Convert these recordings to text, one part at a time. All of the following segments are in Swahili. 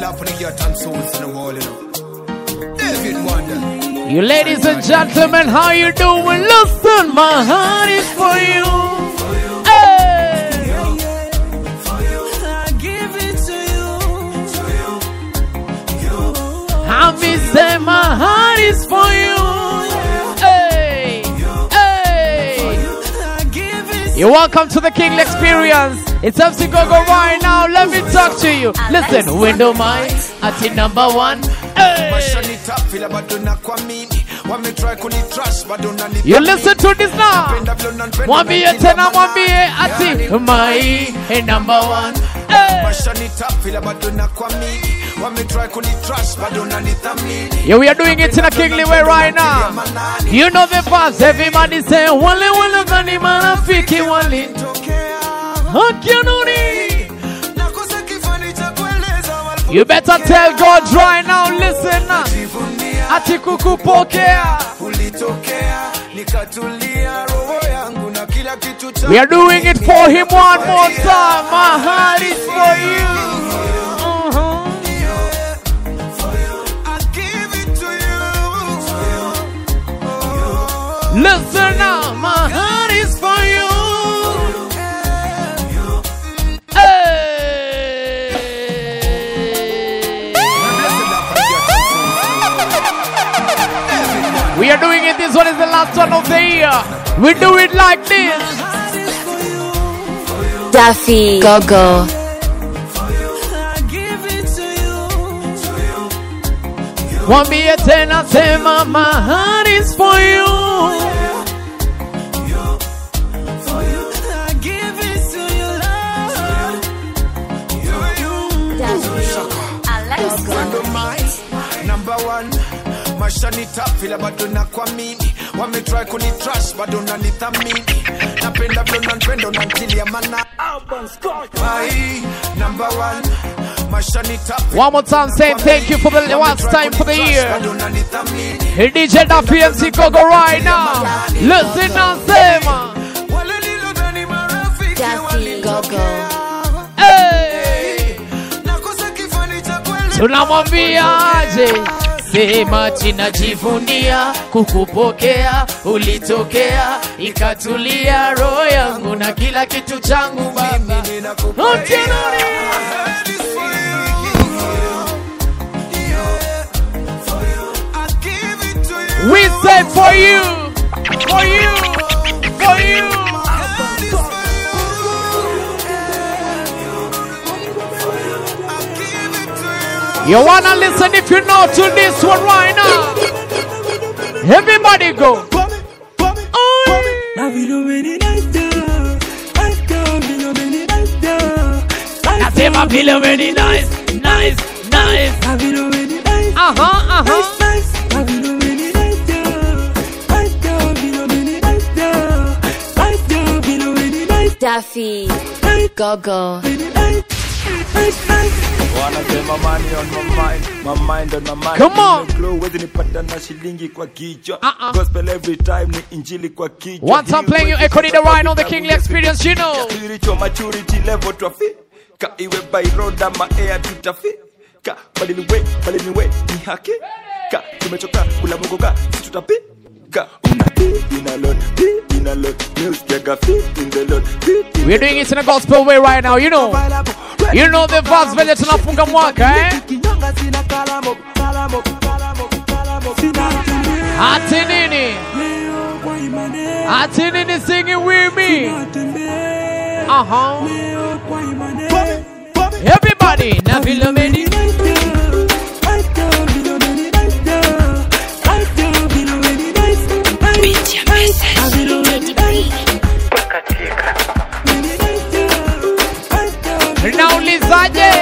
love for the youth and souls in the world, you know. David Wonder. You ladies and gentlemen, how you doing? Listen, my heart is for you. Hey! For you, I give it to you. I me say my heart is for you. Hey! Hey! You're welcome to the King Experience. It's MC Gogo right now. Let me talk to you. Listen, window mine at the number one. Hey! You listen to this now. Mwambie tena mwambie ati my number one. Hey! Yeah, we are doing it in a kingly way right now. You know the vibes. Everybody say wale wale gani marafiki wale. You better tell God right now, listen. Ati kukupokea. We are doing it for him one more time. My heart is for you. Listen now, my heart is for you. We are doing it. This one is the last one of the year. We do it like this. Duffy Gogo. Mwambie tena sema my heart is for you. Number one, mashanita fila bado na kwa mimi. Wame try kuni trash bado na nithamini. Napenda vlo na mpendo na ntilia mana. My number one, mashanita. One more time saying thank you for the last time for the year. Hey DJ Duffy MC Gogo right now. Listen and sema Duffy Gogo. Hey! Tunamwambia aje. Sema chinajivunia kukupokea, ulitokea ikatulia roho yangu na kila kitu changu baba. We say for you, for you, for you. You wanna listen if you know to this one right now. Everybody go. Nasema vile very nice, nice, nice. Duffy Gogo. Wanasema money on my mind, my mind on my mind. Come on. Wezi nipata na shilingi kwa kichwa. Gospel every time ni injili kwa kichwa. Once I'm playing you Echo the Rhino on the Kingly Experience, you know. Spiritual maturity level trafika. Iwe by road ama air tutafika. Baliniwe ni haki. Tumechoka kula mogoka si tutapika. We're doing it in a gospel way right now, you know. You know the vibes venye tunafunga mwaka, eh? Ati nini? Ati nini singing with me? Everybody, na vile meni. Naulizaje?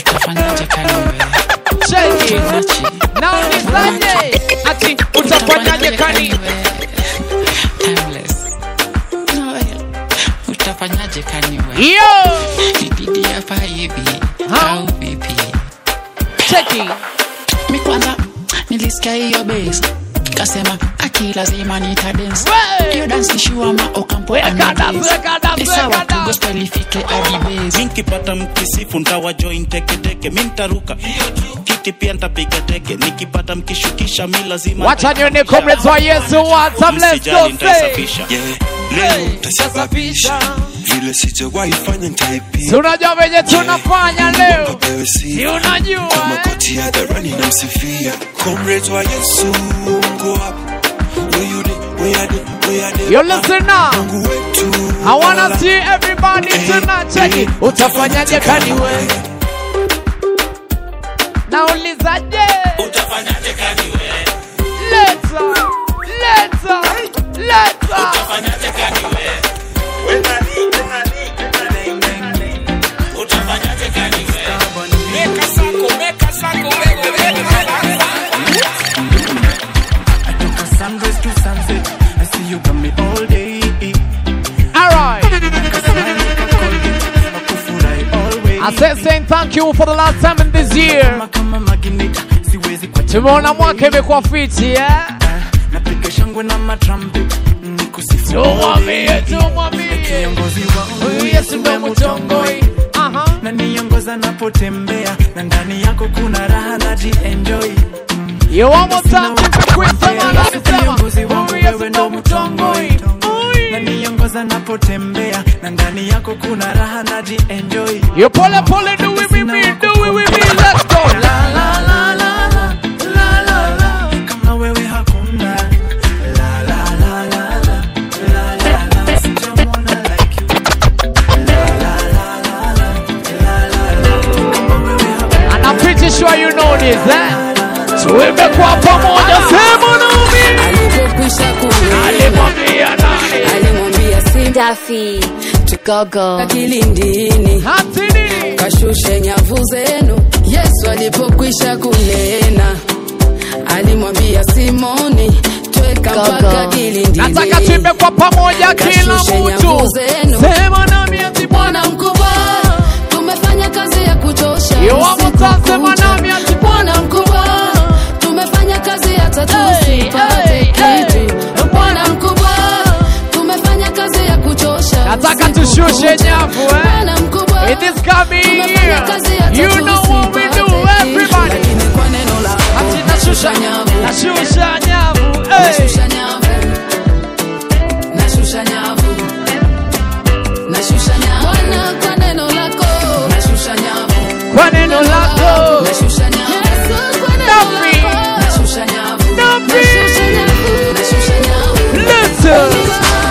Cheki. Naulizaje? Ati utafanyaje kani? Timeless. No, utafanyaje kani wewe? Yo! Didi hapa hivi. Au vipi? Cheki. Mimi kwanza nilisikia hiyo bass. Kasema aki lazima nita dance. Hiyo dance ni shua ma okampo. Ni sawa tu gospel lifike hadi base. Nikipata mkisifu ntawa join teke teke, mimi nitaruka kiti pia nitapiga teke. Nikipata mkishukisha mimi lazima. Wacha nione comrades wa Yesu, what's up, let's go say. Leo tasababisha vile sijawahi fanya nitaipia. Si unajua venye tunafanya leo, si unajua makoti ya dharani na msifia. Comrades wa Yesu go up. You listen now. I wanna see everybody tonight. Check it. Utafanyaje kaniwe? Naulizaje? Utafanyaje kaniwe? Leta. Utafanyaje kaniwe? Utafanyaje kaniwe? Meka sako. Sunrise to sunset, I see you got me all day. Alright. I said saying thank you for the last time in this year. Tumeona mwaka imekuwa fiti, yeah? Napiga shangwe na matrumpet, nikusifu. Tumwambie. Kiongozi wangu Yesu ndiye mtongoi. Na niongoza napotembea, na ndani yako kuna raha naji-enjoy. You one more time, kiongozi wangu wewe ndo mtongoi. Na niongoza napotembea, na ndani yako kuna raha naji-enjoy. You pole, do it with me, let's go. La la la la la la la, kama wewe hakuna. La la la la la la la, sijamuona like you. La la la la la la, kama wewe hakuna. And I'm pretty sure you know this, eh? Tumekuwa pamoja, sema nami. Alipokwisha alimwambia si Daffy tugogo kilindini hatini kashushe nyavu zenu. Yesu alipokwisha kunena alimwambia Simoni tweka mpaka kilindini. Nataka tuimbe kwa pamoja kila mtu, sema nami ati Bwana mkubwa tumefanya kazi ya kuchosha. Sema nami ati Bwana mkubwa tumefanya kazi hata tusipate kitu. Bwana mkubwa tumefanya kazi ya kuchosha. Nataka tushushe nyavu, Bwana mkubwa it is coming here. You know what we do, everybody. Kwa neno la ati nashusha nyavu, nashusha nyavu. Bwana kwa neno lako nashusha nyavu. Kwa neno lako nashusha nyavu. Yesu kwa neno lako nashusha nyavu. Nashusha nyavu. Listen.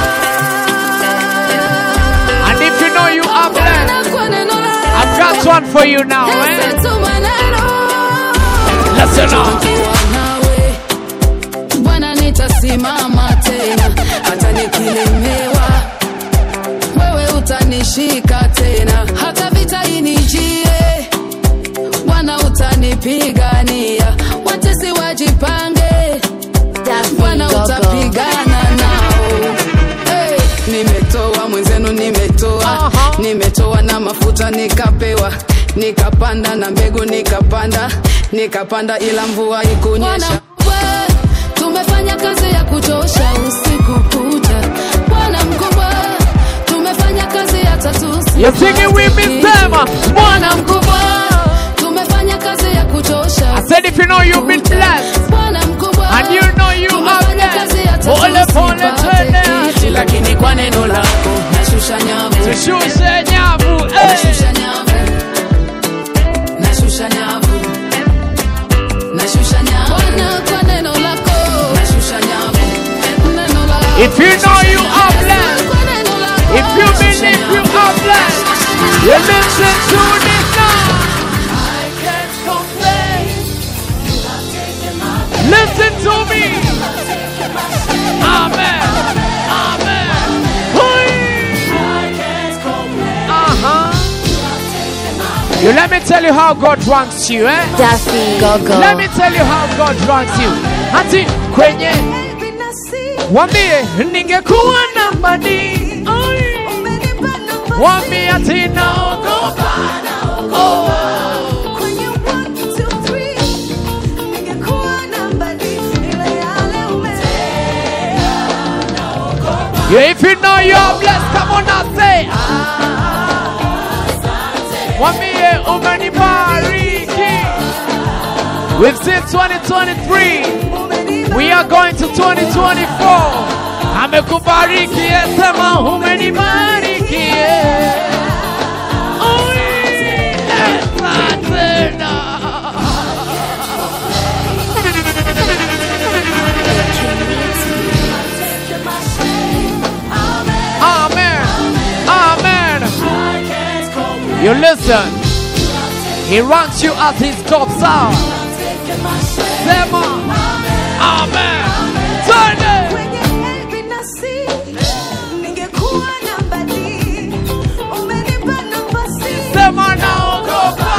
And if you know you are blessed, I've got one for you now, eh? Listen up. Bwana nitasimama tena hata nikilemewa, wewe utanishika tena hata vita inijie. Bwana utanipigania, watesi wajipange. Bwana utapigana nao. Hey, nimetoa mwenzenu, nimetoa na mafuta nikapewa, nikapanda na mbegu nikapanda ila mvua ikunyesha. Tumefanya kazi ya kuchosha usiku kucha. Bwana mkubwa tumefanya kazi hata tusiku. You sing it with me, sema Bwana mkubwa tumefanya kazi ya kuchosha. I said if you know you've been blessed, Bwana mkubwa and you know you are blessed, pole twende, lakini kwa neno lako nashusha nyavu. tushushe nyavu, Nashusha nyavu. Nashusha nyavu. Nashusha nyavu. Bwana kwa neno lako nashusha nyavu. Neno lako. If you know you are blessed, if you believe you are blessed, you listen to this now. I can't complain. Listen to me. Amen. You let me tell you how God ranks you, eh? Daffy Gogo. Let me tell you how God ranks you. Hati kwenye wambie ningekuwa namba D. Wambie ati naogopa. Yeah, if you know you're blessed, come on and say, Mwambie umenibariki. We've seen 2023. We are going to 2024. Amekubariki, sema umenibariki. Amen. Amen. You listen. He ranks you as his top star. Sema. Amen. Turn it. Sema naogopa.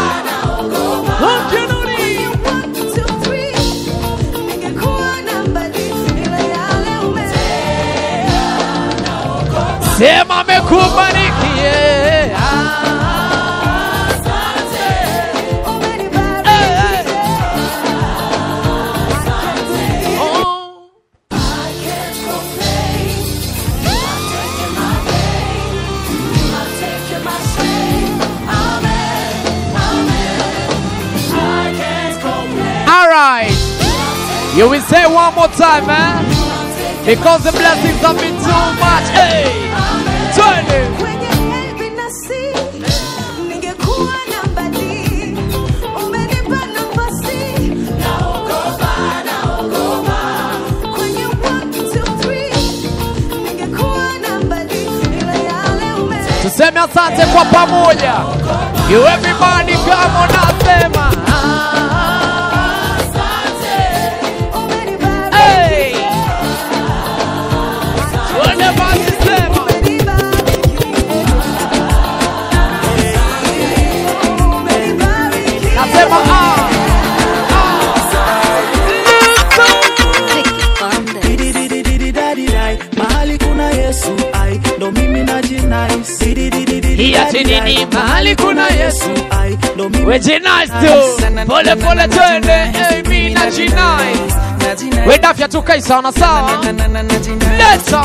Sema amekubariki. You will say one more time, man. Because the blessings have been too much. Hey, turn it. Tuseme asante kwa pamoja. You everybody come on and sema. Nini mahali kuna Yesu we jinais tu pole pole twende mimi na jinais we dafya tukai sana sawa leta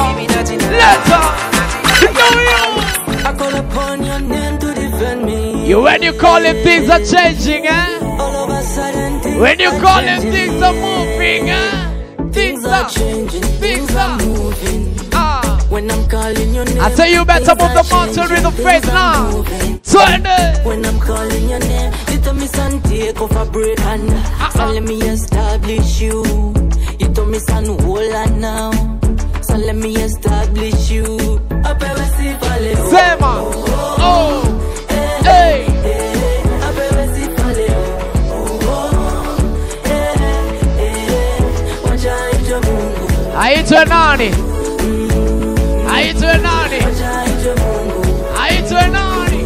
I call upon your name to defend me. You when you call him things are changing all of a sudden when you call him things are moving things are changing things are moving. When I'm calling your name, I say you better move the mountain with the faith now. Turn it. When I'm calling your name, you tell me son take off a break and so let me establish you. You tell me son hold on now, so let me establish you. Sema, oh, hey. Aitwe nani? Aitwe nani? Aitwe nani?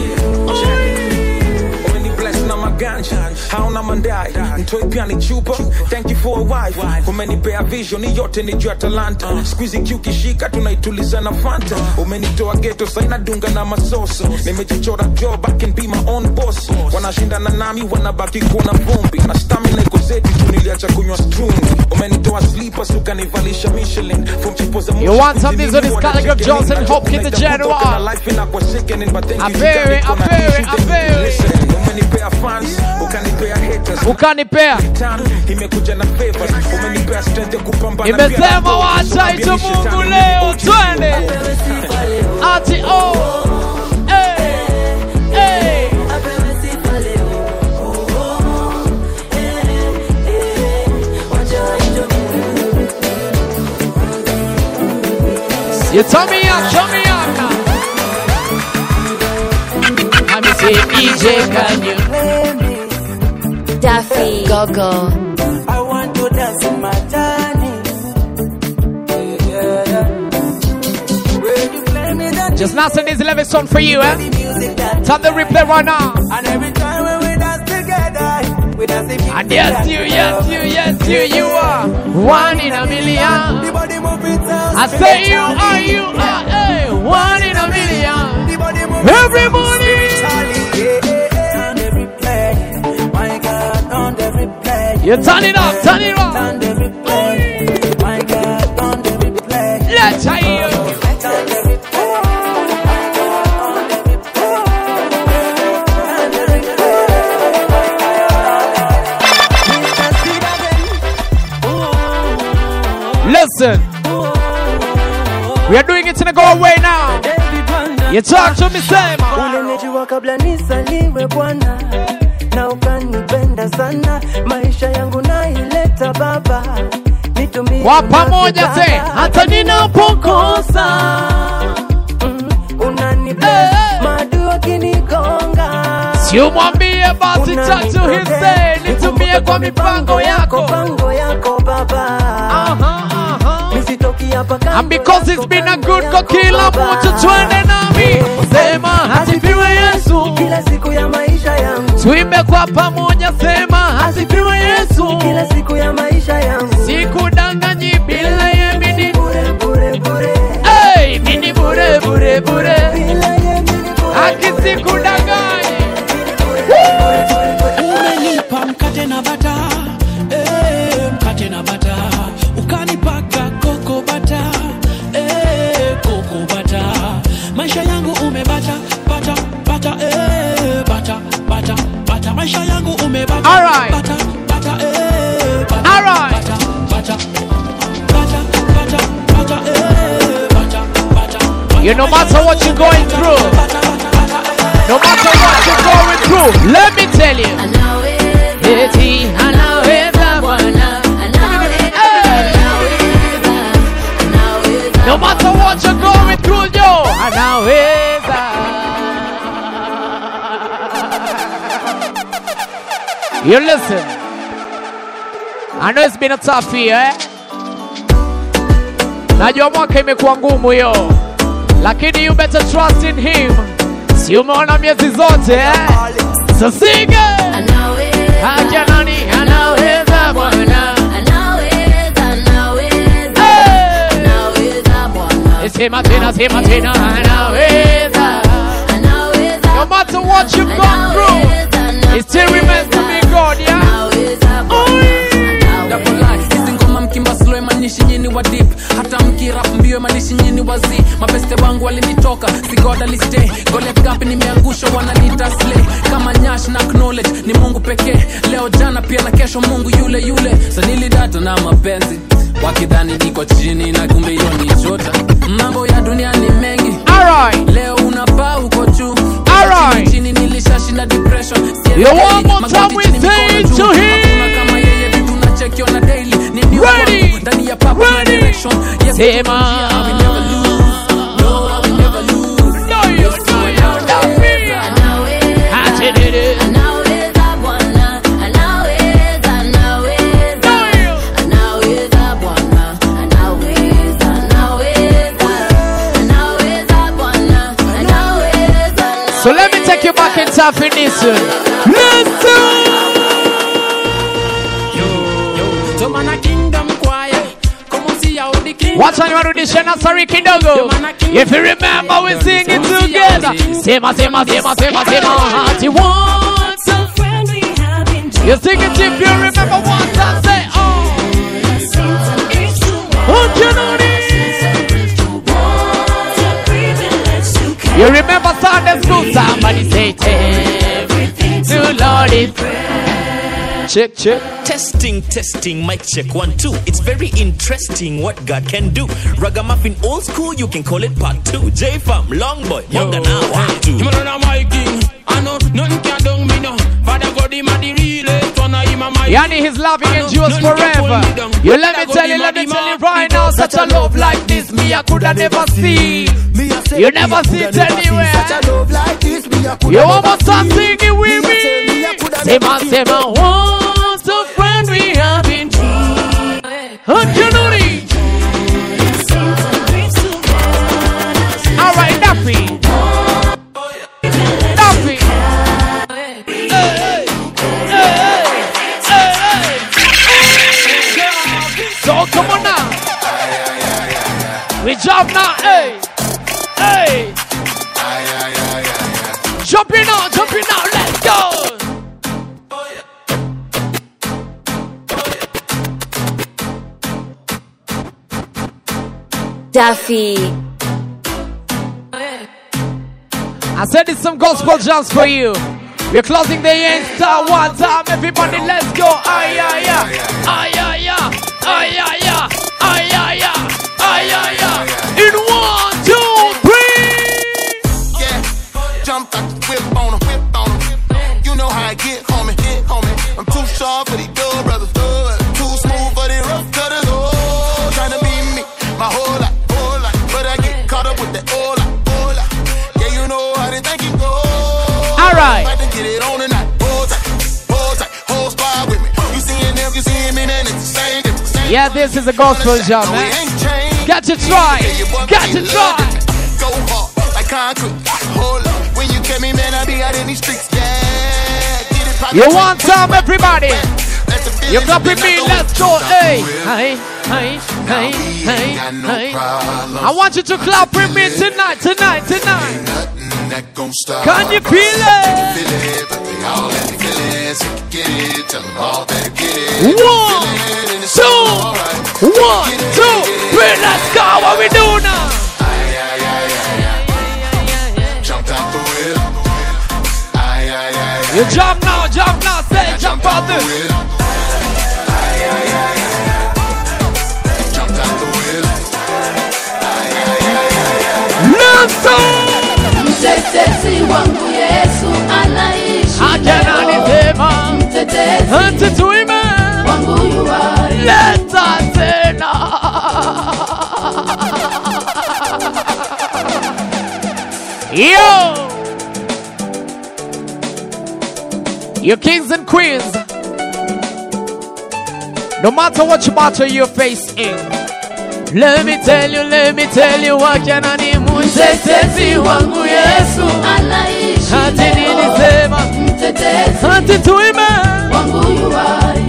Hauna mandai mtoi pia ni chupa. Thank you for a wife. Umenipea vision ni yote ni juu ya talanta. Squeezy kiukishika tunaituliza na Fanta. Umenitoa ghetto saina dunga na masoso. Nimejichora job I can be my own boss. Wanashindana nami wanabaki kuona vumbi. Na stamina iko zetu tuniliacha kunywa strungi. Umenitoa sleepers ukanivalisha Michelin. You want something so this Calligraph Johnson Hopkins the General. I'm very Umenipea fans, ukanipea haters. Ukanipea imekuja na favors. Umenipea strength ya kupambana. Nimesema wacha ito Mungu leo twende. Ati oh. Hey. Hey. You turn me up now. Let me see EJ, can you? Daffy, go. I want to dance in my journey. Just now send this 11 song for you, eh? Tap the replay right now. And every time when we dance together, we dance together. And yes, you are one in a million. I say you are, hey, one in a million. Everybody. You turn it up. Let's hear you. listen. We are doing it in a go away now. You talk to me, sema. Ulinijua kabla nisaliwe Bwana, na ukanipenda sana. Maisha yangu naileta Baba, nitumie kwa pamoja te, hata ninapokosa unanipenda, maadui wakinigonga. Si umwambie basi tatu hise, nitumie kwa mipango yako Baba. And because it's been a good kwa kila mtu twende nami. Sema hasifiwe Yesu kila siku ya maisha yangu. Tuimbe kwa pamoja, sema hasifiwe Yesu kila siku ya maisha yangu. Sikudanganyi bila ye mini bure bure bure. Hey, mini bure bure bure. Bila ye mini bure. Akisikudanganyi. Umenipa mkate na bata, mkate na bata. Ukanipaka koko bata, koko bata. Maisha yangu umebata, bata, bata, bata, bata, bata. Maisha yangu umebata, alright. Bata, bata, bata, alright. Bata, bata, bata, bata, bata, bata, bata. You no matter what you're going through, no matter what you're going through, let me tell you. Eti anaweza Bwana. No matter what you're going through, yo, anaweza. You listen. I know it's been a tough year, eh? Najua mwaka imekuwa ngumu yo, lakini you better trust in him. Si umeona miezi zote, eh? So sing it. Haja nani anaweza Bwana. Sema tena, sema tena, anaweza. No matter what you've gone through, it still remains to be God, yeah? Double life, hizi ngoma mkimba slow manishi nyini wa deep. Hata mkirap mbio manishi nyini wa zi. Mabeste wangu walinitoka, si God alistay. Gole gapi nimeangusha wananita slay. Kama nyash na knowledge, ni Mungu pekee. Leo jana pia na kesho Mungu yule yule. Sanili data na mapenzi, wakidhani niko chini na kumbe hiyo ni jota. Mambo ya dunia ni mengi, alright. Leo unapaa uko juu, alright. Chini nilishashinda depression. You want more time we say to him. Kama yeye vitu na check on a daily. Ni new ready, ndani ya papa na direction. Yes, sema I will never lose. No, I will never lose. No, you don't me. Anaweza Bwana, anaweza, anaweza. Anaweza Bwana, anaweza, anaweza. Anaweza Bwana, anaweza. So let me take you back in definition. Listen. Wacha niwarudishe Nasari kidogo. If you remember we sing it together. Sema, sema, sema, sema, sema. Hearty once a friend we have been. You sing it if you remember once I say oh. You remember Sunday school? Somebody say everything to Lord in prayer. Check, check. Testing, testing, mic check 1, 2. It's very interesting what God can do. Ragamuffin old school, you can call it part 2. J-Fam, long boy, younger now, 1, 2. You know my king, I know nothing can do me now. Father God, him a the realest one of him a my. Yani his loving endures forever. You let me tell you right now, such a love like this, me I coulda never see. You never see it anywhere. Such a love like this, me I you almost start singing with me. Sema, sema, once a friend we have been true. Alright, Daffy. Daffy. So come on now. We jump now, hey. Hey. Jumping out, let's go. Duffy. I said it's some gospel jams for you. We're closing the end star one time. Everybody, let's go. Ay, ay, ay. Ay, ay, ay. Ay, ay, ay. Ay, ay, ay. Ay, ay, ay. In 1, 2, 3. Yeah, jumped out the whip on him. You know how I get, homie. I'm too sharp for these dub brothers. Too smooth for the rough cutters. Oh, trying to be me, my whole life. But I get caught up with the all life. Yeah, you know how they think it goes. All right. About to get it on tonight. Hold tight, whole squad with me. You seeing them, you seeing me, and it's the same. Yeah, this is a gospel job, man. Got to try. Got to try. Go hard, like concrete. Hold up. When you get me, man, I be out in these streets. Yeah. Get it poppin'. You want some, everybody? You copy me, let's go. Hey, hey, hey, hey, hey, hey. I want you to clap with me tonight. Can you feel it? 1, 2, 1, 2, 3, let's go. What we do now? Jump out the whip. You jump now, say jump out the whip. Jump out the whip. Let's go. Mtetezi wangu Yesu anaishi Akananitema. Mtetezi Antituime. wangu yuwai. Leta tena. Yo! You kings and queens, no matter what battle you're facing, let me tell you what can I need. Mtetezi wangu Yesu anaishi hati nilisema Mtetezi hati tuime wangu yuwai.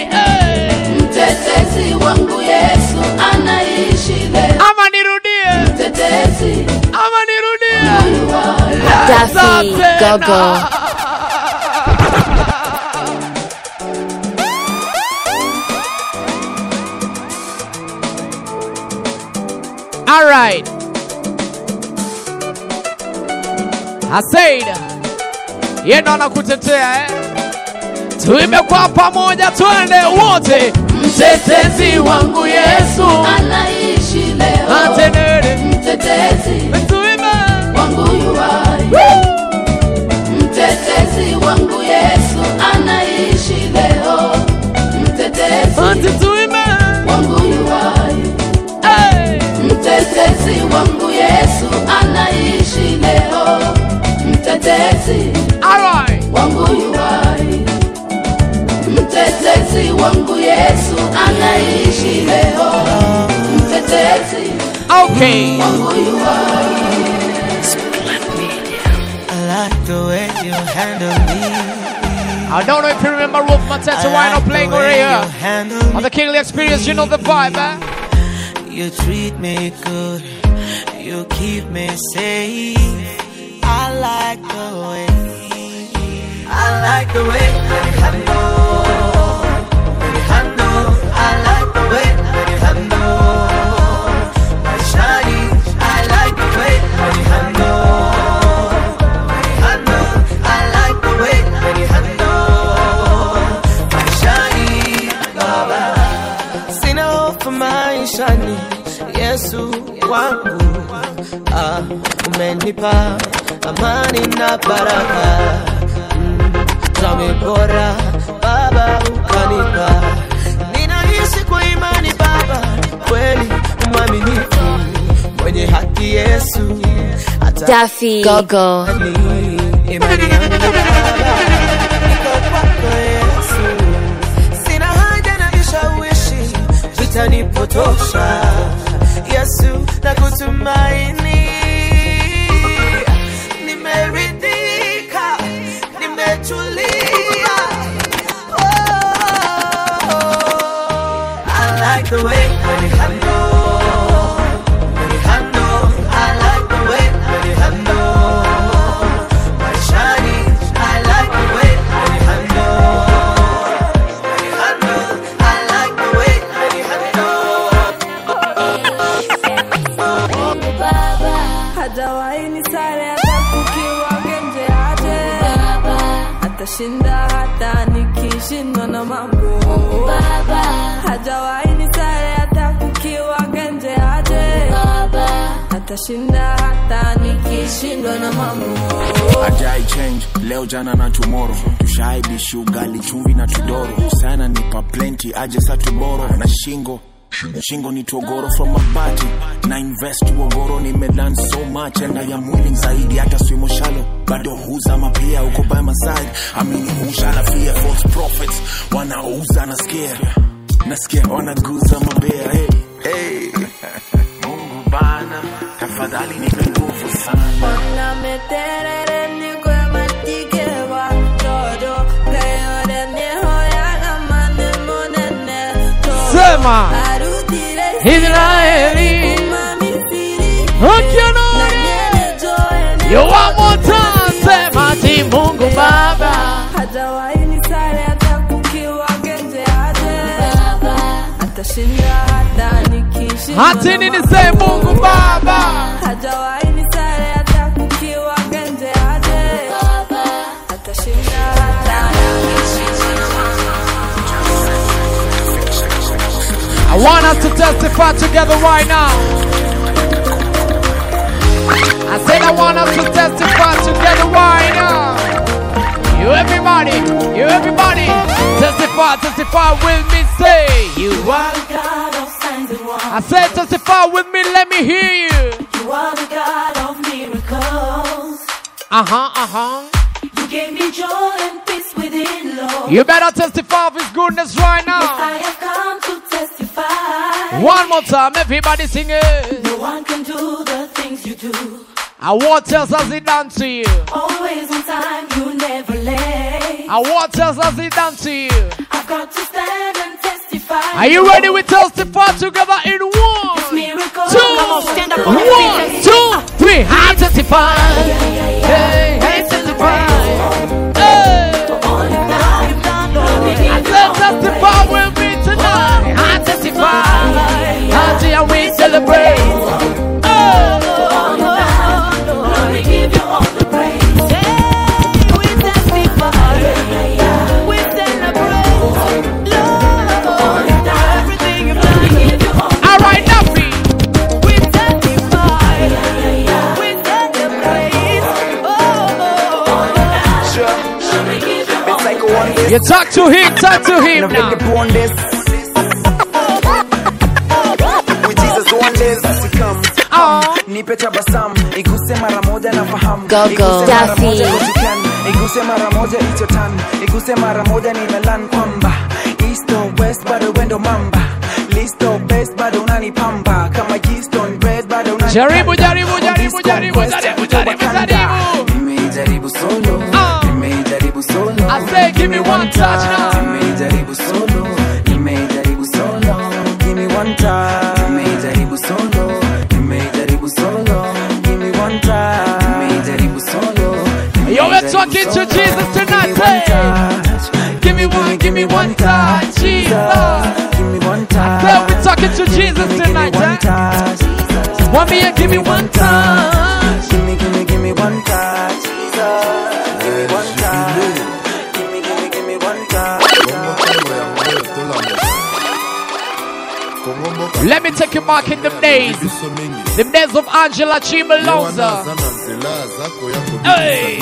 Mtetezi wangu Yesu anaishi leo. Ama nirudie. Mtetezi ama nirudie. Daffy Gogo. All right. I said, yeye nakutetea tuimbe kwa pamoja twende wote. Mtetezi wangu Yesu anaishi leo. Atenere. Mtetezi tuimbe wangu yuwai. Mtetezi wangu Yesu anaishi leo. Mtetezi tuimbe wangu yuwai. Mtetezi wangu Yesu anaishi leo. Mtetezi wangu yuwai. Mtetezi wangu Yesu anaishi leo. Mtetezi wangu yuwai. I like the way you handle me. I don't know if you remember Wolf Mateta why not playing over here on the Kingly Experience. You know the vibe, eh? You treat me good, you keep me safe. I like the way that you handle. I like the way that you handle. My shawty, I like the way that you handle. I like the way that you handle. My shawty, baba. Sina hofu maishani, Yesu wangu. Umenipa amani na baraka. Zame bora baba ukanipa. Ninaishi kwa imani baba, kweli mwaminifu, mwenye haki Yesu. Daffy Gogo. Imani yangu baba iko kwako Yesu. Sina haja na vishawishi vitanipotosha. Yesu nakutumaini. Nimeridhika, nimetulia. I like the way when you handle. I like the way when you handle. My shawty, I like the way when you handle. I like the way when you handle. Hajawahi ni sare hata kukiwa genje aje. Atashinda hata nikishindwa na mambo. Hajawahi ni atashinda hata nikishindwa na mambo. Ajai change, leo jana na tomorrow. Tushaibishi ugali chumvi na tudoro. Sana nipa plenty, aje sa tuboro. Na shingo ni togoro from a party. Na invest uogoro ni melan so much. And I am willing zaidi hata swimo shallow. Bado huza mapia uko by my side. Amini ushala fear false prophets. Wanauza na scare wanaguza mabea. Hey Mungu bana tafadhali nipe nguvu sana. Wana meterere niko ya matike wa todo. Leo dene hoya kama nemonene. Sema Israeli You want more time. Sema ti Mungu Baba hajawahi nisale hata kukiwa genje aje. Atashinda hata nikishinda. Hati nini say Mungu Baba hajawahi nisale hata kukiwa genje aje. Atashinda hata I want us to testify together right now. I said I want us to testify together right now. You everybody, testify with me, say you are the God of signs and wonders. I said testify with me, let me hear you. You are the God of miracles. You gave me joy and peace within, Lord. You better testify of His goodness right now. Yes, I have come to testify. One more time, everybody sing it. No one can do the things you do. And what else has He done to you? Always on time, you never late. And what else has He done to you? I've got to stand and testify. Are you ready? We testify together in 1, 2, 1, 2, 3. I testify. Hey, testify. Hey. I said testify with me tonight. I testify. Until we celebrate. We give you all the praise. Yeah, we testify. We celebrate. Lord, everything you've done. We give you all the praise. All right, Duffy. We testify. We celebrate. You talk to him now. With Jesus one day come. Nipe tabasamu, iguse mara moja na fahamu. Iguse mara moja kujikan, iguse mara moja ichotan, iguse mara moja nimelan kwamba East or West bado wendo mamba, List or Best bado unanipamba, kama yeast on bread bado unanipamba. Nimejaribu solo, nimejaribu solo. I say give me one touch now. Nimejaribu solo, nimejaribu solo. Give me one touch. Nimejaribu solo. Give me one time. Yo, we're talking to Jesus tonight. Hey. Give me one touch, Jesus. Give me one touch. So we're talking to Jesus tonight. Want me to give me one touch. Give me one touch, Jesus. Give me one touch. Give me one touch. Let me take you back in them days. Them days of Angela Chimalonza. Hey.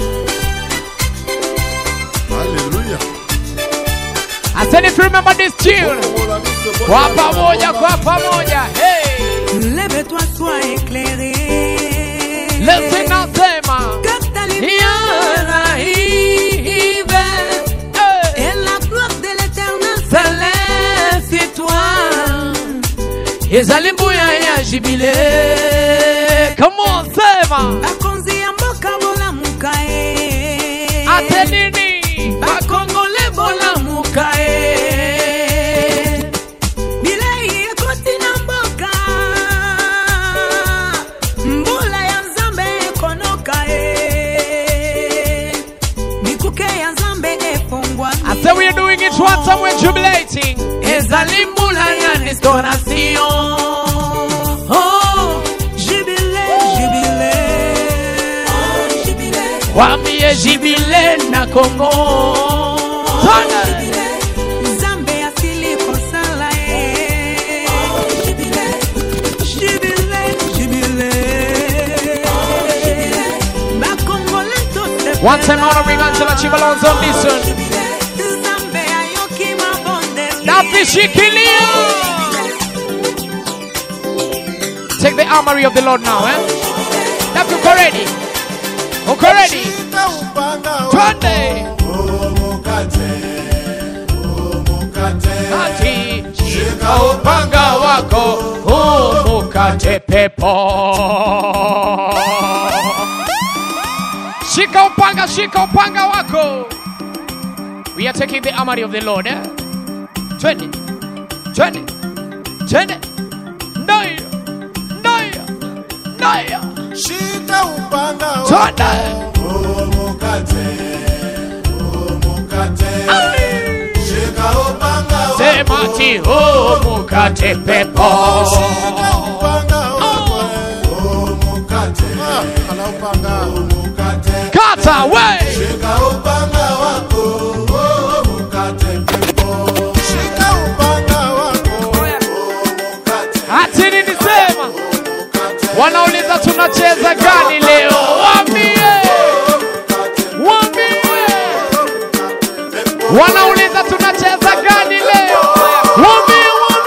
I said if you remember this tune. Kwa pamoja. Hey. Lève-toi, sois éclairé. Listen now, Sema. Que ta lumière arrive. Et la gloire de l'Éternel s'élève sur toi. Ezalimbuya ya jibile. Come on, Sema. Bakonzi ya mboka bola mukae. Atenini. Bakongole bola mukae. Bilei ekoti na mboka. Mbula ya Nzambe konokae. Mikuke ya Nzambe efongwa. I said we are doing it one time, we're jubilating. Ezalimbula ya restauration. Oh, jubile. Oh, jubile. Wambie jibile na Kongo. Nzambe asili kosala e. Jubile. One time honoring Angela Chibalon's on this one. Daffy Shikilia. Take the armory of the Lord now, eh? Daffy, uko ready? Uko ready? Twende. Ati shika upanga wako, mukate pepo. Shika upanga wako. We are taking the armory of the Lord, eh? 20. Naya. Shika upanga wako, mukate. Shika upanga wako, semati mukate pepo. Shika upanga wako, mukate. Ala upanga mukate. Kata we. Shika upanga wako, mukate pepo. Shika upanga wako, mukate. Ati nilisema wanauliza tunacheza gani leo? Waambie. Wanauliza tunacheza gani leo? Waambie.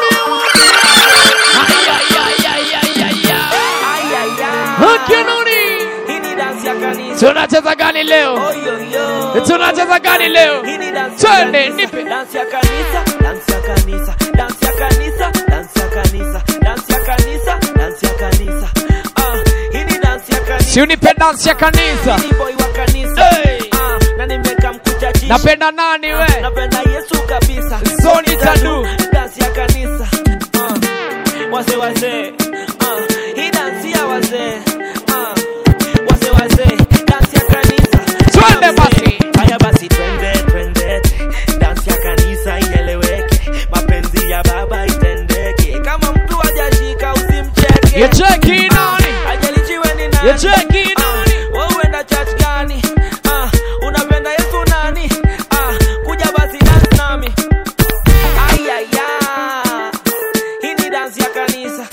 Tunacheza gani leo? Tunacheza gani leo? Twende nipe. Dance ya kanisa, dance ya kanisa, dance ya kanisa, dance ya kanisa, dance ya kanisa, dance ya kanisa. Hii ni dance ya kanisa. Si unipe dance ya kanisa. Ni boy wa kanisa. Na nimeka mkuchaji. Napenda nani we? Napenda Yesu kabisa. So nitadu. Dance ya kanisa. Wase. Hii dance ya wase. Wase. Dance ya kanisa. Twende basi. Haya basi twende. Dance ya kanisa ieleweke. Mapenzi ya baba itendeke. Kama mtu hajashika usimcheke. You cheki nani? Hajalichiwe ni nani? You cheki nani? Wewe uenda church gani? Unapenda Yesu nani? Kuja basi dance nami. Ayaya. Hii ni dance ya kanisa.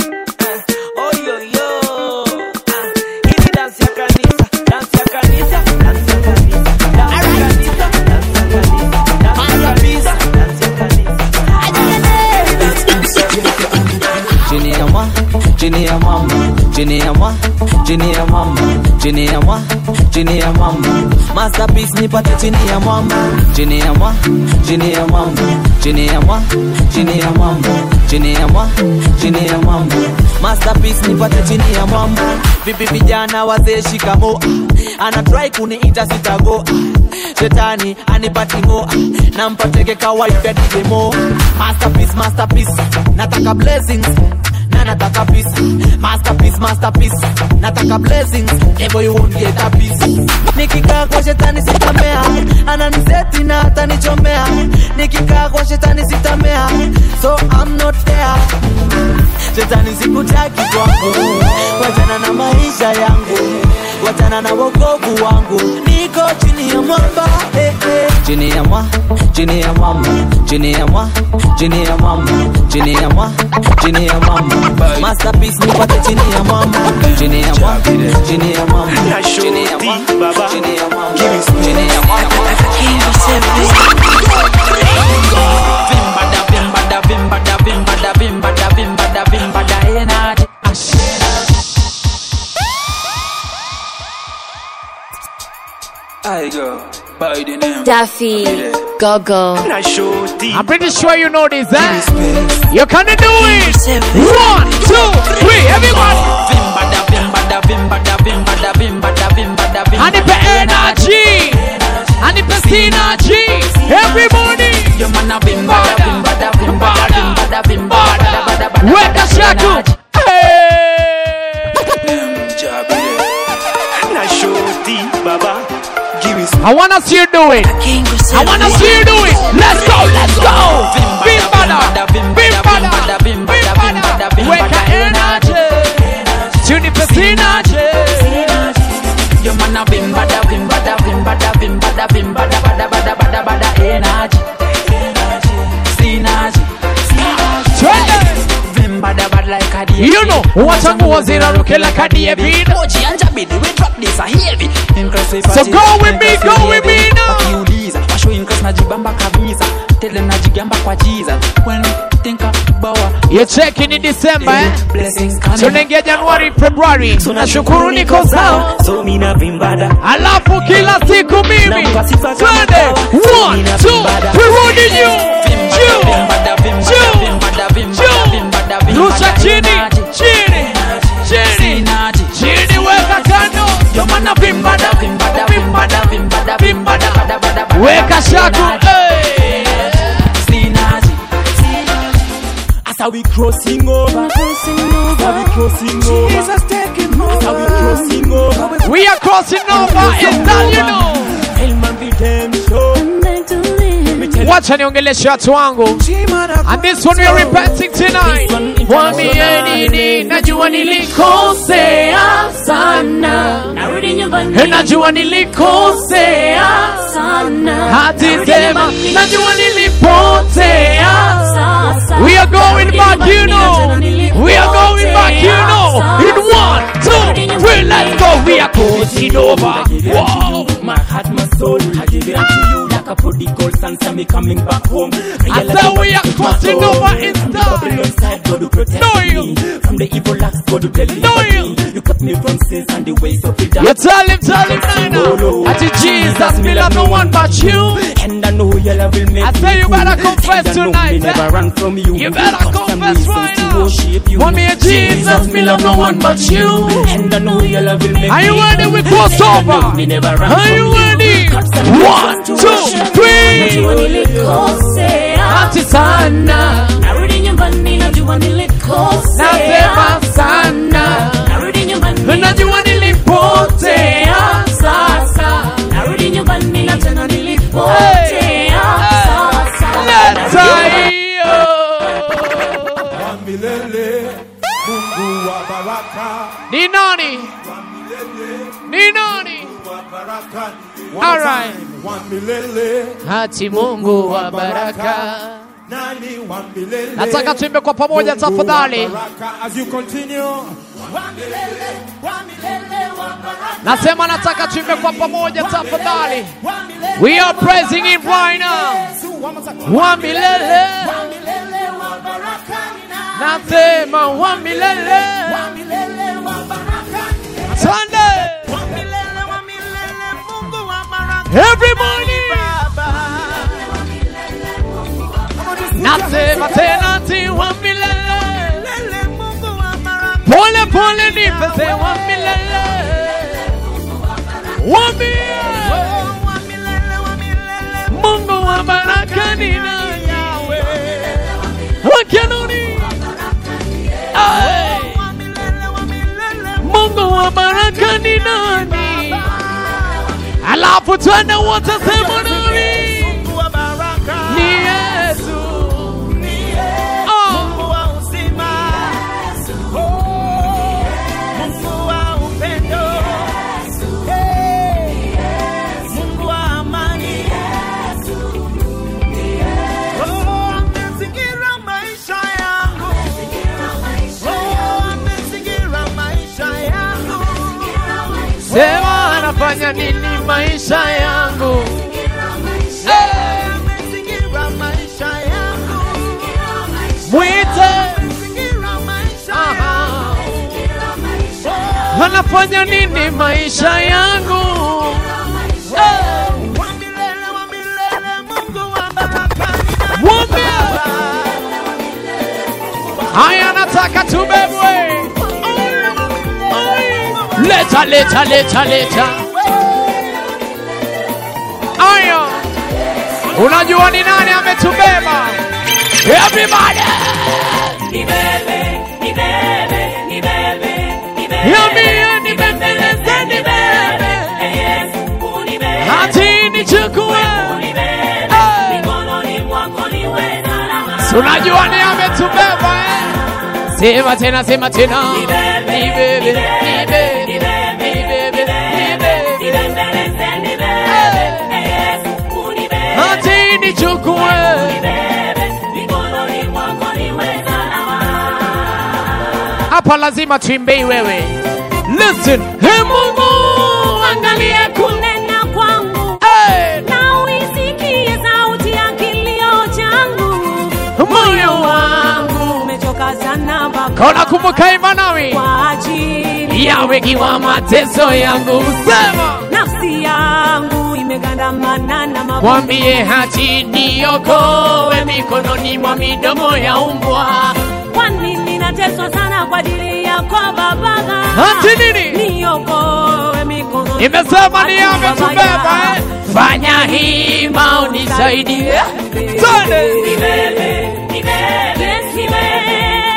Hii ni dance ya kanisa. Dance ya kanisa. Dance ya kanisa. Dance ya kanisa. Dance ya kanisa. Dance ya kanisa. Dance ya kanisa. Chini ya mama masterpiece nipate chini ya mama chini ya mama masterpiece nipate chini ya mama vipi vijana wazee shikamo ana try kuniita sitago shetani anipati ngo na mpateke kawaida demo masterpiece nataka blessings nataka peace masterpiece nataka blessings never you won't get a piece nikikaa kwa shetani sitamea ananiseti na atanichomea nikikaa kwa shetani sitamea so I'm not there shetani sikutaki kwako wachana na maisha yangu wachana na wokovu wangu niko chini ya mwamba chini ya mama masterpiece nipate chini ya mama chini ya mama I go by the name Daffy Gogo. I'm pretty sure you know this, eh? You can do it. 1, 2, 3, everybody. And the energy, and the synergy, everybody. Where the shadow? I wanna see you do it. I wanna see you do it. Let's go. Bimbada. Wake up energy. Tune the synergy. Your man a bimbada energy. Synergy. like a deer. You know, what I'm going to like a David. Moji and Jabidi, we drop this a heavy. So go with me now. Washo increase na jibamba kabisa. Tell them na jigamba kwa Jesus. When think about you're checking in December, eh? So nengia January, February. Nashukuru niko sawa. So mina vimbada. Alafu kila siku mimi. Twende. 1, 2, turudi juu. Rusha chini. Chini weka kando. Yomana vimbada. Weka shaku. How we crossing over, how we crossing over, Jesus taking over, how we crossing over, we are crossing over, and now you know. Wacha niongeleshe watu wangu. And this one we are repenting tonight. Mwambie nini, najua nilikosea sana. Najua nilikosea sana. Hati sema, najua nilipotea. We are going back, you know. We are going back, you know. In 1, 2, 3, let's go. We are crossing over. Wow. My heart, my soul, I give it unto you like a prodigal son. Send me coming back home. I said we are crossing over in time. No, you. From the evil acts, God to deliver me. You cut me from sins and the ways of freedom. You tell him, Nina. I said, Jesus, me love no one but you. And I know your love will make I say you better confess tonight. Never run from you. You better confess right now. For me, Jesus, me love no one but you. And I know your love will make. Are you ready? We cross over. Are you ready? 1, 2, 3. Ati sana. Narudi nyumbani najua nilikosea. Nasema sana. Narudi nyumbani najua nilipotea. Sasa narudi nyumbani na tena nilipotea. Sasa leta hiyo. Milele Mungu wa baraka. Ni nani? Ni nani? All right. Hati Mungu wa baraka. Nataka tuimbe kwa pamoja tafadhali. Nasema nataka tuimbe kwa pamoja tafadhali. We are praising him right now. Wa milele. Nasema wa milele. Sunday. Everybody. Nasema tena ti wa milele. Pole pole nipese wa milele. Wa milele. Mungu wa baraka ni nani? Wakianoni. Mungu wa baraka ni nani? Alafu twende wote sema nani? Mungu wa baraka ni Yesu. Mungu wa uzima. Mungu wa upendo. Mungu wa amani. Amezingira maisha yangu. Amezingira maisha yangu. Sema anafanya nini maisha yangu? Amezingira maisha yangu. Mwite. Anafanya nini maisha yangu? Haya nataka tubebwe. Leta leta leta leta. Aya. Unajua ni nani ametubeba? Everybody. Nibebe, nibebe, nibebe, nibebe. Nibebe, nibebe. Yes, unibebe. Hati nichukue. Mikononi mwako niwe salama. Unajua ni ametubeba eh? Sema tena, sema tena. Nibebe, nibebe, nibebe. Hati nichukue. hapa lazima tuimbe wewe. Listen. Hey Mungu, angalia kunena kwangu. Hey. Na uisikie sauti ya kilio changu. Moyo wangu umechoka sana baba. Kona kumbuka imanawi. Kwa ajili ya wengi wa mateso yangu. Sema. Nafsi yangu imegandamana na mabu. Mwambie hati niokoe mikononi mwa midomo ya umbwa. Kwa nini nateswa sana kwa ajili yako baba? Hati nini? Niokoe mikononi. Imesema ni ametubeba Fanya hima unisaidie. Tone. Nibebe. Yes, nibebe.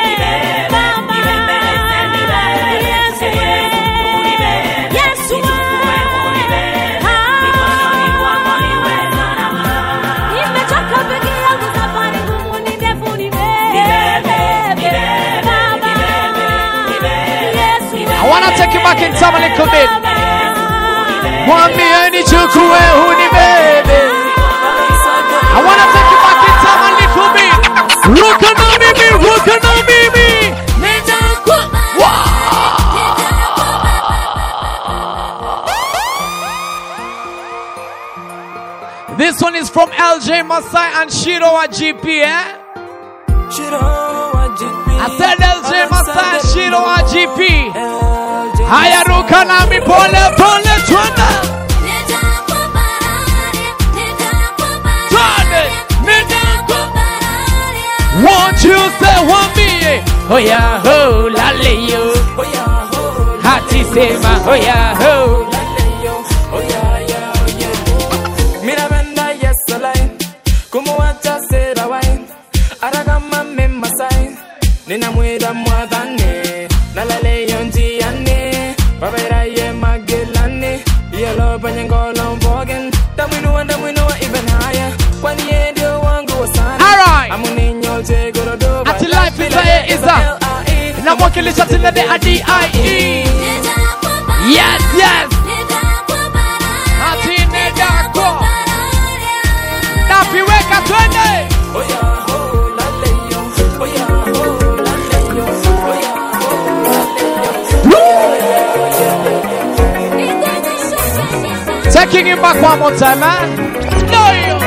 I wanna take you back in time a little bit. Mwambie nichukue unibebe. I wanna take you back in time a little bit. Ruka na mimi, ruka na mimi. This one is from LJ Masai and Shiro wa GP, eh? I said LJ Masai and Shiro wa GP. Haya ruka nami pole pole twende. Won't you say wambie? Oh yeah ho laleyo. Hati sema oh yeah ho. Mira benda yes alai. Como wacha sera wine. Aragama mema sai. Nina mweda mwadane. Nalaleyo njiane. Babera ye magelane. Yellow banyangolo bogen. Damuinua even higher. Kwani ndio wangu wa sana. Alright. Amuninyo tegoro do. Ati life is a na mwakilisha tena de ADIE. Yes, yes. Ati nedako. Napiweka twende. Taking him back one more time, man. No, yo.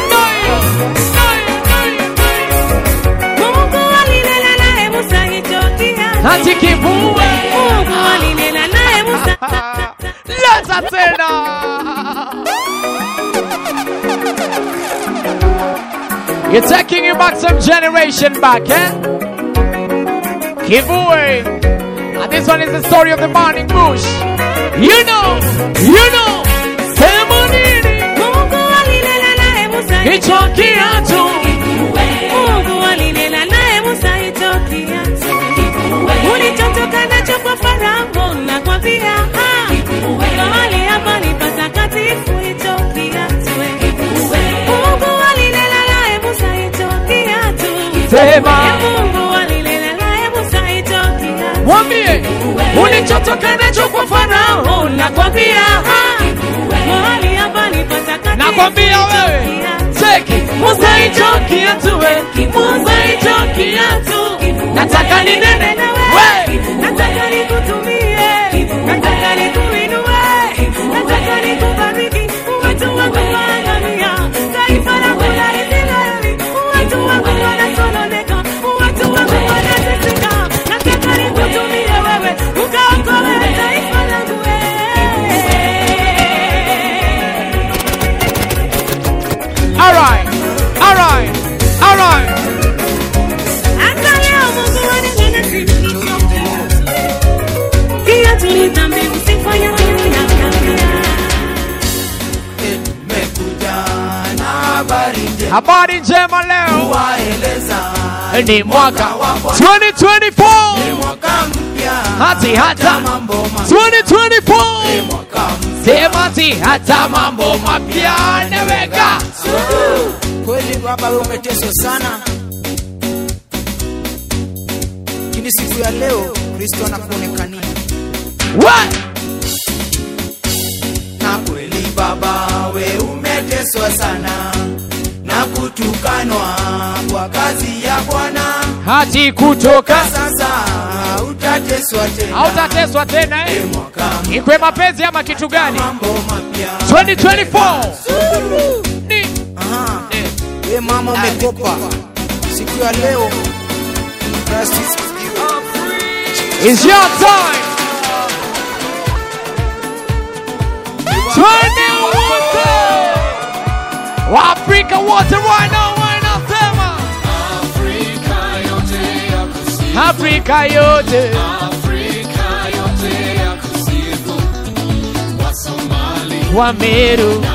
Hati kivue. Leta tena. You're taking you back some generation back, eh? Kivue. And this one is the story of the burning bush. You know. Semonini. Hicho kiatu. Mungu alinena naye Musa hicho kiatu. Ulichotoka nacho kwa Farao na kwa pia mahali hapa ni patakatifu hicho kiatu. Mungu alinena naye Musa hicho kiatu. Sema. Mungu alinena naye Musa hicho kiatu. Mwambie ulichotoka nacho kwa Farao na kwa pia mahali hapa ni patakatifu. Nakwambia wewe. Cheki. Musa hicho kiatu we. Musa hicho kiatu. Nataka ninene we. Nataka nikutumie. Nataka nikuinue. Nataka nikubariki. Watu wangu wanaangamia. Taifa langu la Israeli. Watu wangu wanasononeka. Watu wangu wanateseka. Nataka nikutumie wewe. Ukaokoe taifa langu Alright. Habari njema leo. Ni mwaka 2024. Hati hata 2024. Sema hati hata mambo mapya naweka. Kweli baba wewe umeteswa sana. Kini siku ya leo Kristo anakuonekania. What? Na kweli baba wewe umeteswa sana na kutukanwa kwa kazi ya Bwana. hati kutoka sasa utateswa tena. Hautateswa tena eh? Ikwe mapenzi ama kitu gani? 2024 we mama umekopa siku ya leo. It's your time. 20 Africa wote right now, sema Afrika yote wa Meru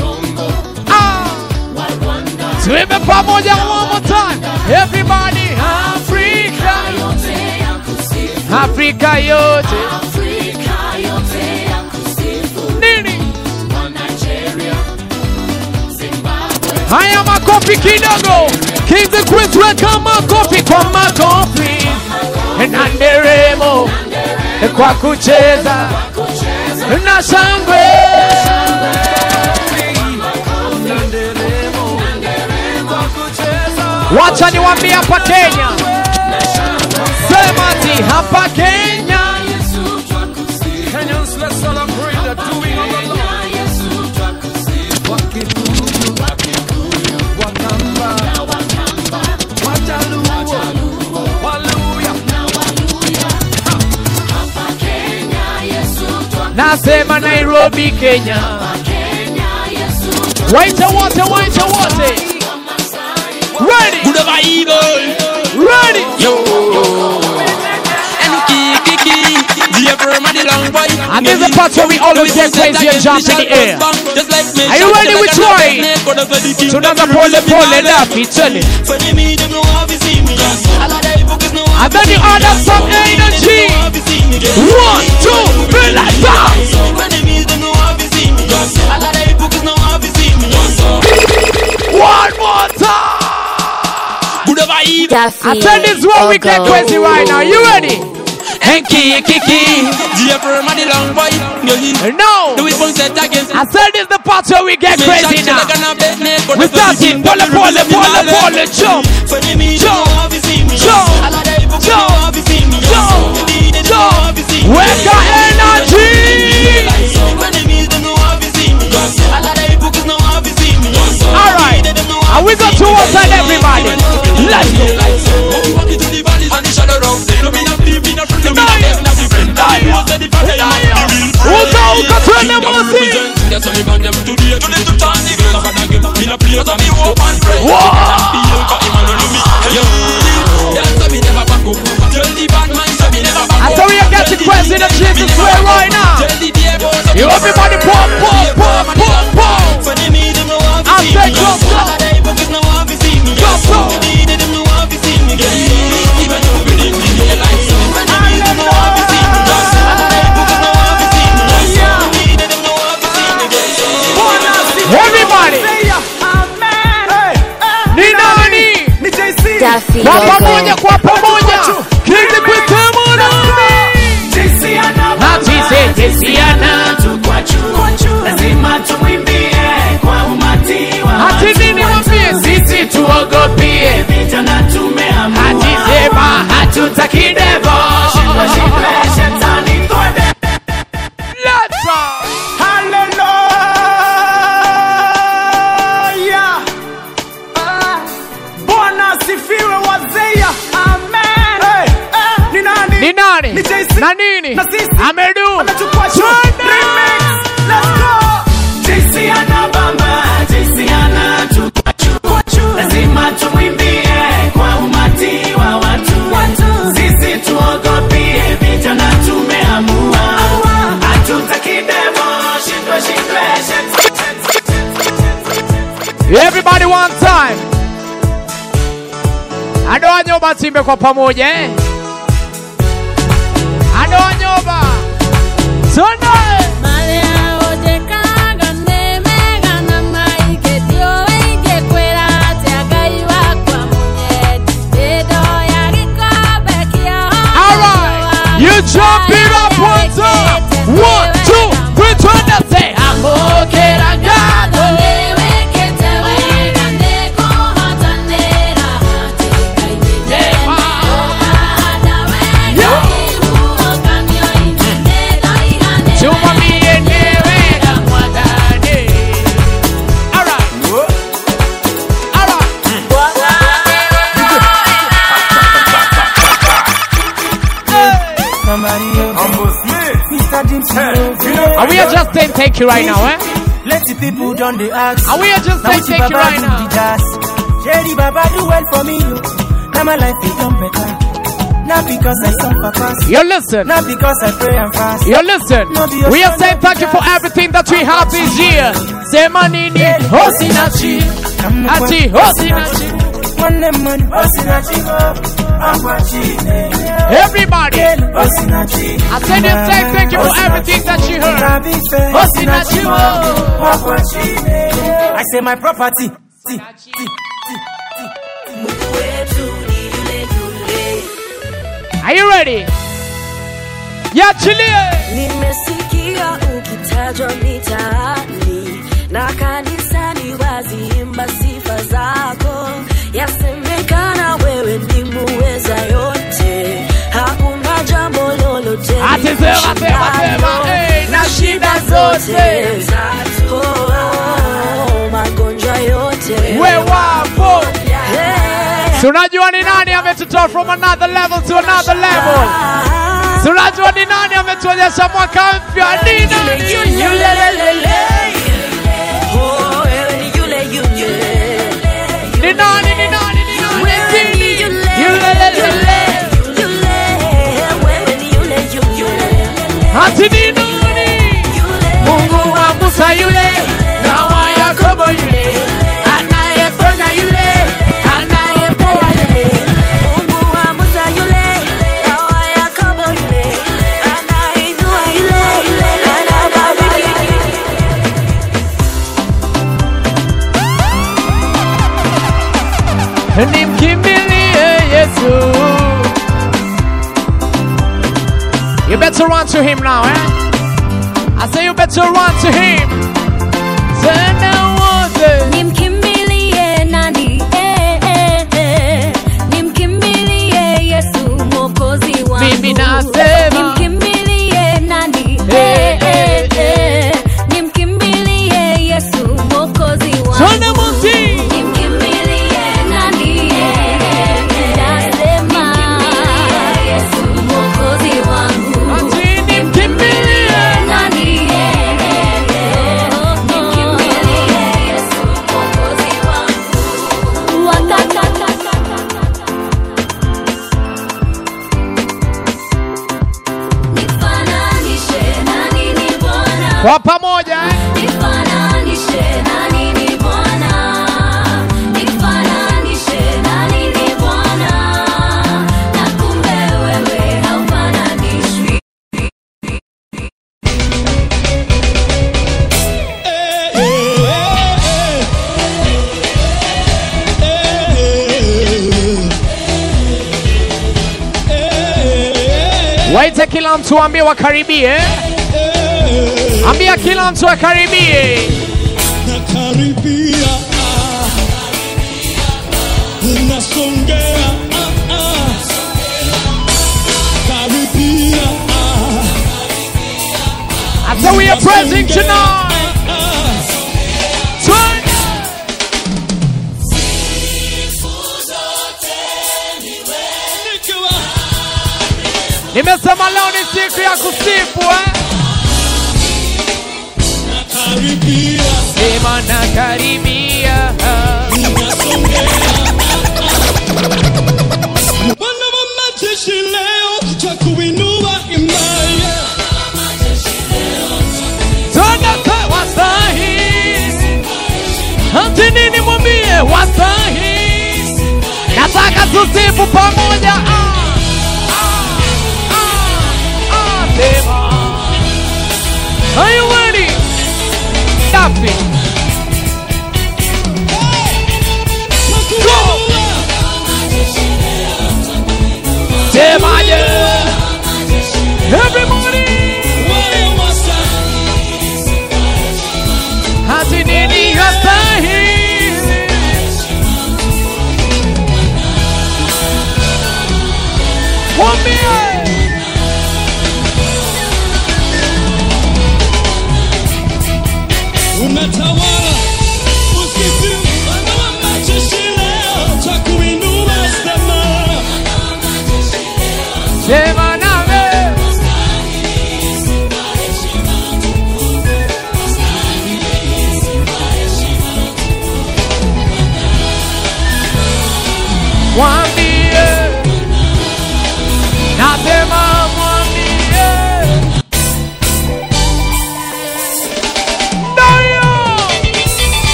tuimbe pamoja one more time. Everybody Afrika yote nini? Haya makofi kidogo. Kings and Queens, weka makofi kwa makofi na nderemo kwa kucheza na shangwe. Wacha niwaambie hapa Kenya, sema ati hapa Kenya, Kenyans, let's celebrate the doing of the Lord. nasema Nairobi Kenya, waita wote, waita wote. Ready? Good Bible. Ready? Yo. And kiki. The everybody long boy. And this is the part where we always get crazy and jump in the air. Are you ready? We try. Tunaanza pole pole na pichele. And then you add up some energy. 1, 2, 3, let's go. One more time. I tell this what we get crazy right now. You ready? And kiki. The everybody long boy. No. Do it once again. I said this the part where we get crazy now. We starting pole, jump. Where's your energy? Alright, and we go towards and everybody. Let's go. Uka twende mosi. I tell you, get the president Jesus way right now. You everybody pop. I say go. Everybody. Ni nani? Kwa pamoja. Kili kwitemo nami. Jesiana. Lazima tumwimbie kwa umati wa hati nini wambie sisi tuogopie. Vijana tumeamua. Hati sema hatutaki devo. Shindwe shetani twende. Let's go. Hallelujah. Bwana sifiwe wazea. Amen. Ni nani? Ni na nini? Na sisi. Amedu. Remix. Let's go. Jesiana bamba, Jesiana tukwachu. Lazima tumwimbie kwa umati wa watu. Sisi tuogopie, vijana tumeamua. Hatutaki demo, shindwe. Everybody one time. Adoa nyoba timbe kwa pamoja eh. Adoa nyoba. Sonda. You jump it up one time. 1, 2, 3, turn that say I'm okay, I got it. thank you right now, eh? Let the people done the ask. And we are just saying thank you right now. Jerry Baba do well for me. Now my life is done better. Not because I suffer fast. You listen. Not because I pray and fast. You listen. We are saying thank you for everything that we have this year. Say manini, hosinachi, ati hosinachi. Everybody, I said you say thank you for everything that you heard. Hosinachi, I say my property. Are you ready? Yeah, Chile. Nimesikia ukitajwa mitaani na kanisani waziimba sifa zako. Yasemekana wewe ni muweza yote, hakuna jambo lolote na shida zote, magonjwa yote we wapo. So unajua ni nani ametutoa from another level to another level? So unajua ni nani ametuonyesha mwaka mpya? Ni nani? Ni nani? Hati ni nani? Mungu wa Musa yule, na wa Yakobo yule, anayepona yule, anayepoa yule. Mungu wa Musa yule, na wa Yakobo yule, anainua yule, anabariki. Nimkimbilie Yesu. You better run to him now, eh? I say you better run to him. Nimkimbilie nani? Nimkimbilie Yesu Mwokozi wangu. Mimi nasema nimkimbilie nani? Nimkimbilie Yesu Mwokozi wangu. Nimkimbilie nani? Nasema Yesu Mwokozi wangu. Nimkimbilie nani? kwa pamoja, eh? Nifananishe na nini Bwana? Nifananishe na nini Bwana? Na kumbe wewe haufananishwi. Waite kila mtu ambie wakaribie. Ambia kila mtu akaribie. Nakaribia, unasongea, karibia. And so we are praising tonight. Nimesema leo ni siku ya kusifu, eh? Nakaribia, sema nakaribia. Bwana wa majeshi leo twakuinua imani. Tunataka wasahi. Hata nini mwambie wasahi. Nataka tusifu pamoja. Are you ready? Stop it. Go. Semaje. Everybody. Hati nini hasahi. Mwambie. Unatawala, usifiwe Bwana wa majeshi leo twakuinua sema. Sema name.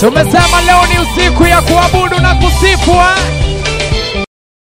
Tumesema leo ni usiku ya kuabudu na kusifwa.